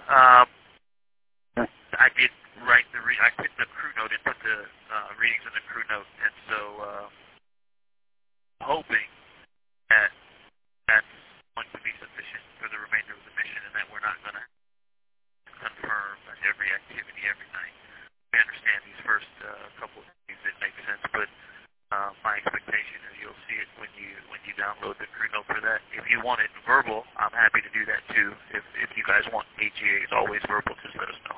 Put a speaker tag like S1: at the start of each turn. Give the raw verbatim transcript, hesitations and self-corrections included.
S1: Um, I did write the re- I put the crew note and put the uh, readings in the crew note, and so uh, hoping that that's going to be sufficient for the remainder of the mission, and that we're not going to confirm every activity every night. We understand these first uh, couple of things, it makes sense, but uh, my expectation is you'll see it when you when you download the crew note for that. If you want it verbal, I'm happy to do that too. If if you guys want A G As always verbal, just let us know.